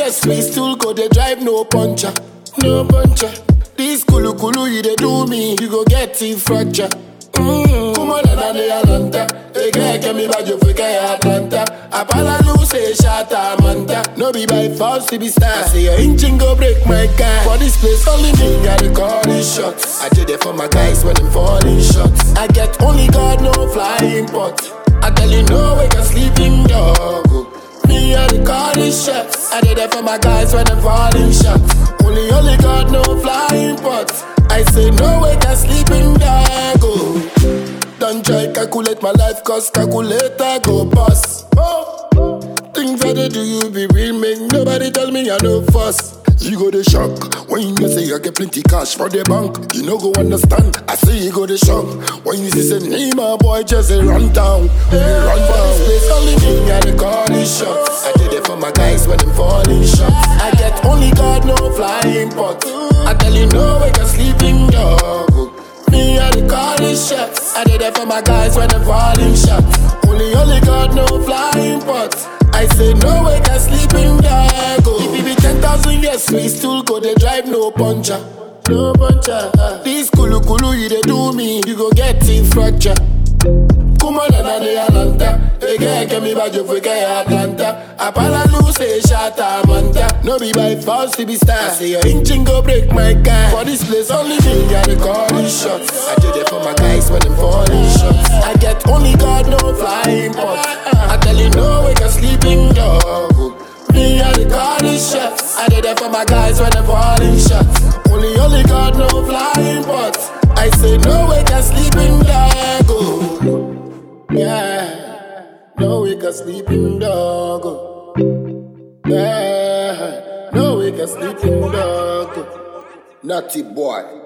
yes, we still go, they drive no puncher. No puncher. This kulu kulu you they do me, you go get teeth fracture. Come on, and they alanta. They get me by your figure Atlanta. Apala lose shata manta. No be by force to be star. I say your engine go break my car. For this place only me got the calling shots. I did it for my guys when them falling shots. I get only God no flying pot. I tell you no way can sleeping dog. Me and the calling shots. I did it for my guys when them falling shots. Only God no flying pot. I say no way can sleeping dog. Don't try calculate my life, cause calculator go bust. Things that they do you be real, make nobody tell me I no fuss. You go the shock when you say I get plenty cash for the bank. You no go understand. I say you go the shock when you say me, my boy just say run down. Run down. This place only me and the calling shots. I did it for my guys when them falling shots. I get only God no flying pot. I tell you no way can sleeping dog. Me and the calling shots. I did it for my guys when them falling shots. Only God no flying pot. I say no way can sleeping dog. If it be 10,000 years, we still go, they drive no puncher. No puncher. This kulu kulu you they do me, you go get teeth fracture. Come on, and they alanta. They get me by your figure Atlanta. Apala lose shata manta. No be by force to be star. I say your engine go break my car. For this place only me got the calling shots. I did it for my guys when them falling shots. I get only God no flying pot. I tell you no way can sleeping dog. Me and the calling shots. I did it for my guys when them falling shots. Only God no flying pot. I say no way can sleeping dog. Yeah, no we can sleeping dog. Yeah, no we can sleeping dog. Naughty boy.